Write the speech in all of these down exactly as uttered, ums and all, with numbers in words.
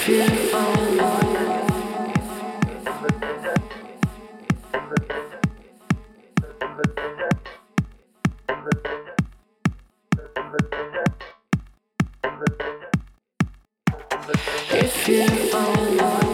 If you only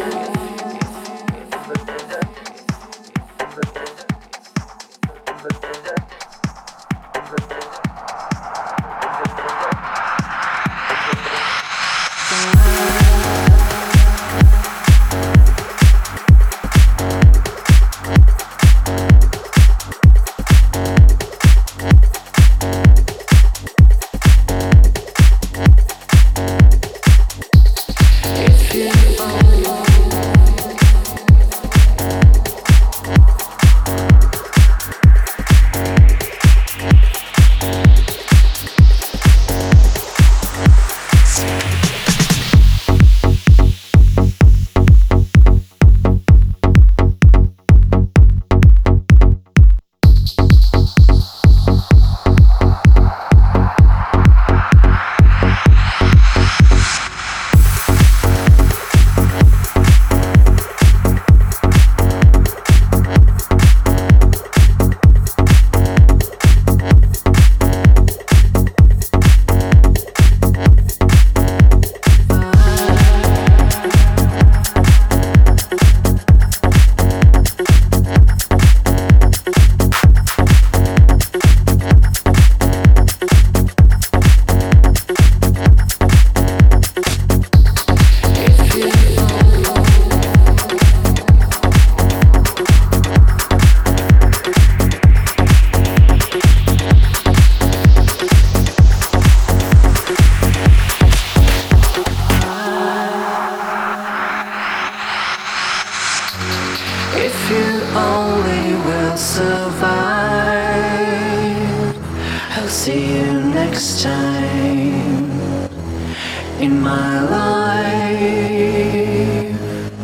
If you only will survive, I'll see you next time in my life.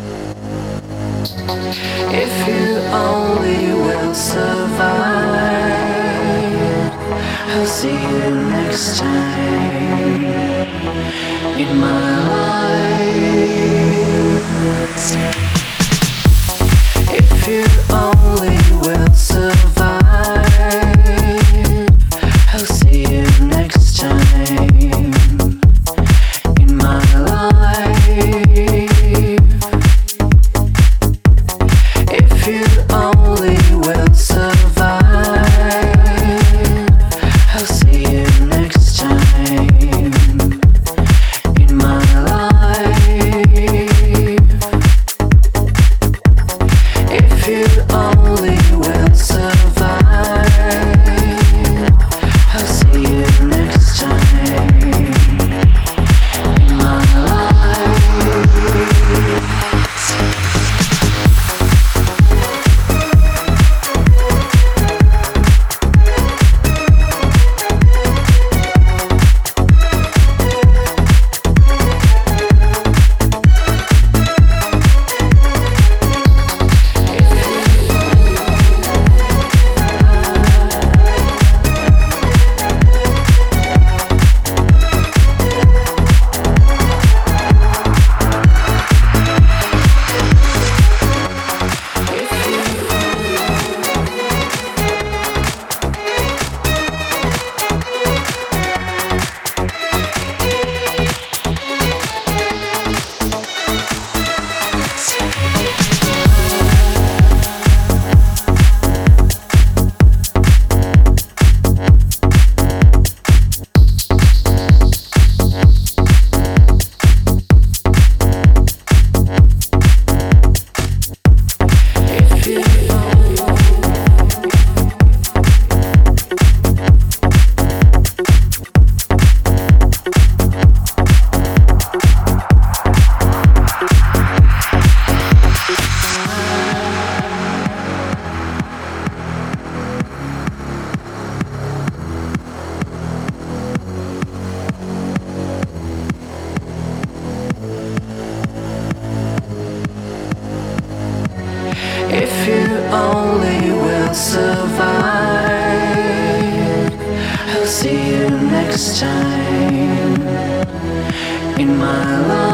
If you only will survive, I'll see you next time in my life. If you only will survive, I'll see you next time in my life. If you only will survive, I'll see you next time in my life. If you only will survive, I'll see you next time in my life. If you only will survive, I'll see you next time in my life.